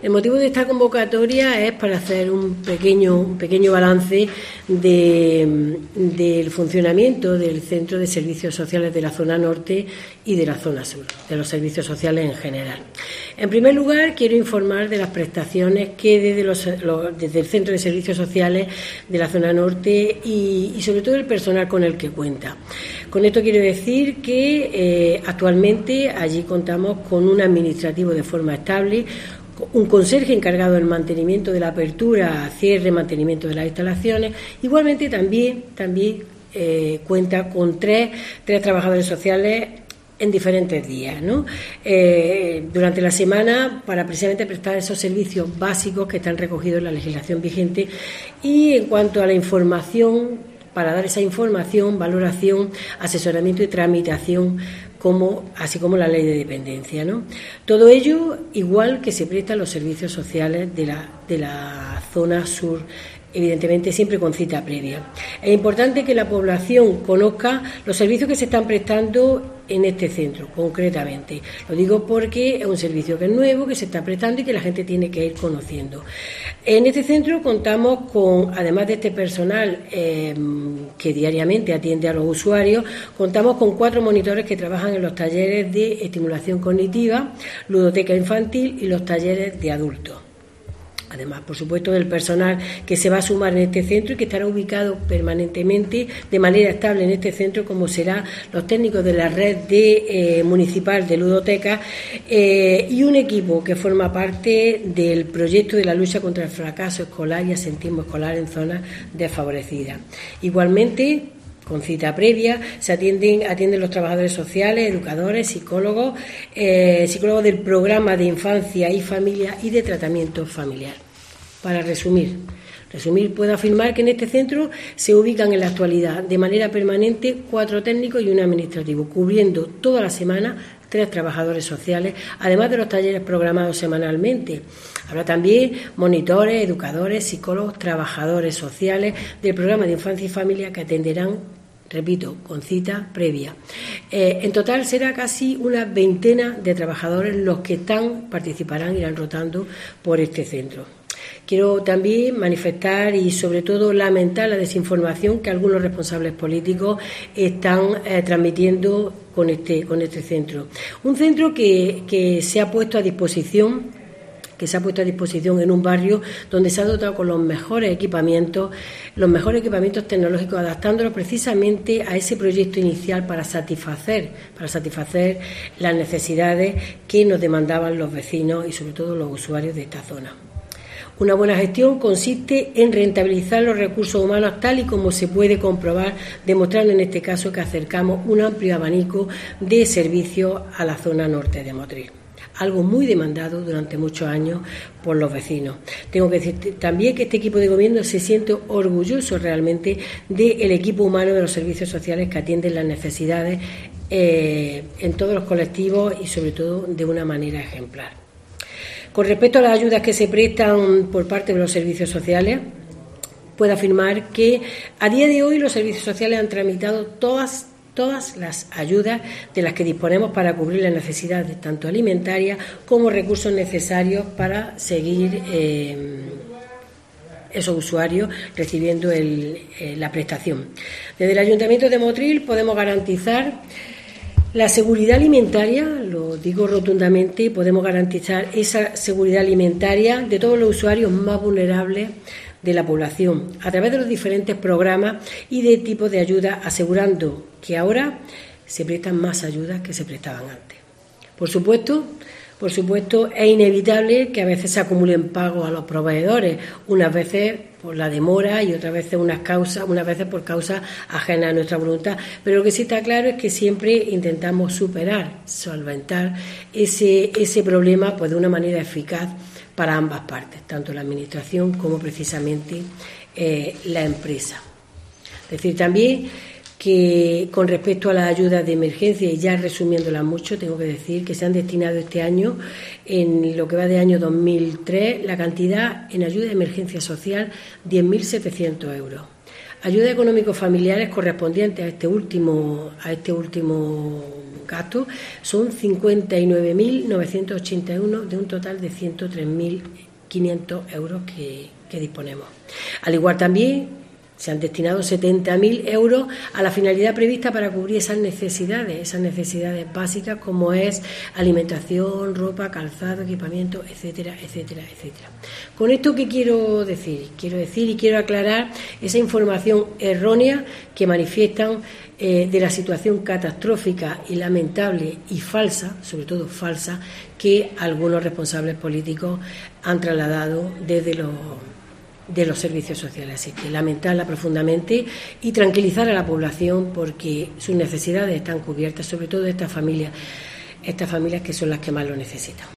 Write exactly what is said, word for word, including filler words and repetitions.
El motivo de esta convocatoria es para hacer un pequeño, un pequeño balance de, del funcionamiento del Centro de Servicios Sociales de la zona norte y de la zona sur, de los servicios sociales en general. En primer lugar, quiero informar de las prestaciones que desde, los, los, desde el Centro de Servicios Sociales de la zona norte y, y sobre todo el personal con el que cuenta. Con esto quiero decir que eh, actualmente allí contamos con un administrativo de forma estable, un conserje encargado del mantenimiento de la apertura, cierre, mantenimiento de las instalaciones. Igualmente también, también eh, cuenta con tres, tres trabajadores sociales en diferentes días, ¿no? Eh, durante la semana para precisamente prestar esos servicios básicos que están recogidos en la legislación vigente. Y en cuanto a la información, para dar esa información, valoración, asesoramiento y tramitación, como, así como la ley de dependencia, ¿no? Todo ello igual que se prestan los servicios sociales de la, de la zona sur, evidentemente siempre con cita previa. Es importante que la población conozca los servicios que se están prestando en este centro, concretamente. Lo digo porque es un servicio que es nuevo, que se está prestando y que la gente tiene que ir conociendo. En este centro contamos con, además de este personal eh, que diariamente atiende a los usuarios, contamos con cuatro monitores que trabajan en los talleres de estimulación cognitiva, ludoteca infantil y los talleres de adultos. Además, por supuesto, del personal que se va a sumar en este centro y que estará ubicado permanentemente de manera estable en este centro, como serán los técnicos de la red de, eh, municipal de ludoteca eh, y un equipo que forma parte del proyecto de la lucha contra el fracaso escolar y asentismo escolar en zonas desfavorecidas. Igualmente, con cita previa, se atienden, atienden los trabajadores sociales, educadores, psicólogos, eh, psicólogos del programa de infancia y familia y de tratamiento familiar. Para resumir, resumir, puedo afirmar que en este centro se ubican en la actualidad de manera permanente cuatro técnicos y un administrativo, cubriendo toda la semana tres trabajadores sociales, además de los talleres programados semanalmente. Habrá también monitores, educadores, psicólogos, trabajadores sociales del programa de infancia y familia que atenderán, repito, con cita previa. Eh, en total será casi una veintena de trabajadores los que están, participarán, irán rotando por este centro. Quiero también manifestar y sobre todo lamentar la desinformación que algunos responsables políticos están eh, transmitiendo con este, con este centro. Un centro que, que se ha puesto a disposición que se ha puesto a disposición en un barrio donde se ha dotado con los mejores equipamientos, los mejores equipamientos tecnológicos, adaptándolos precisamente a ese proyecto inicial para satisfacer, para satisfacer las necesidades que nos demandaban los vecinos y sobre todo los usuarios de esta zona. Una buena gestión consiste en rentabilizar los recursos humanos tal y como se puede comprobar, demostrando en este caso que acercamos un amplio abanico de servicios a la zona norte de Motril. Algo muy demandado durante muchos años por los vecinos. Tengo que decir también que este equipo de gobierno se siente orgulloso realmente del equipo humano de los servicios sociales que atienden las necesidades eh, en todos los colectivos y sobre todo de una manera ejemplar. Con respecto a las ayudas que se prestan por parte de los servicios sociales, puedo afirmar que a día de hoy los servicios sociales han tramitado todas todas las ayudas de las que disponemos para cubrir las necesidades tanto alimentarias como recursos necesarios para seguir eh, esos usuarios recibiendo el, eh, la prestación. Desde el Ayuntamiento de Motril podemos garantizar la seguridad alimentaria, lo digo rotundamente, podemos garantizar esa seguridad alimentaria de todos los usuarios más vulnerables de la población a través de los diferentes programas y de tipos de ayuda, asegurando que ahora se prestan más ayudas que se prestaban antes. Por supuesto, por supuesto, es inevitable que a veces se acumulen pagos a los proveedores, unas veces por la demora y otras veces unas causas, unas veces por causas ajenas a nuestra voluntad. Pero lo que sí está claro es que siempre intentamos superar, solventar ese, ese problema pues de una manera eficaz para ambas partes, tanto la Administración como precisamente eh, la empresa. Es decir, también que con respecto a las ayudas de emergencia, y ya resumiéndolas mucho, tengo que decir que se han destinado este año, en lo que va de año dos mil tres, la cantidad en ayuda de emergencia social, diez mil setecientos euros. Ayudas económicos familiares correspondientes a este último, a este último gasto son cincuenta y nueve mil novecientos ochenta y uno de un total de ciento tres mil quinientos euros que, que disponemos. Al igual también se han destinado setenta mil euros a la finalidad prevista para cubrir esas necesidades, esas necesidades básicas como es alimentación, ropa, calzado, equipamiento, etcétera, etcétera, etcétera. Con esto, ¿qué quiero decir? Quiero decir y quiero aclarar esa información errónea que manifiestan eh, de la situación catastrófica y lamentable y falsa, sobre todo falsa, que algunos responsables políticos han trasladado desde los de los servicios sociales. Así que lamentarla profundamente y tranquilizar a la población porque sus necesidades están cubiertas, sobre todo estas familias, estas familias que son las que más lo necesitan.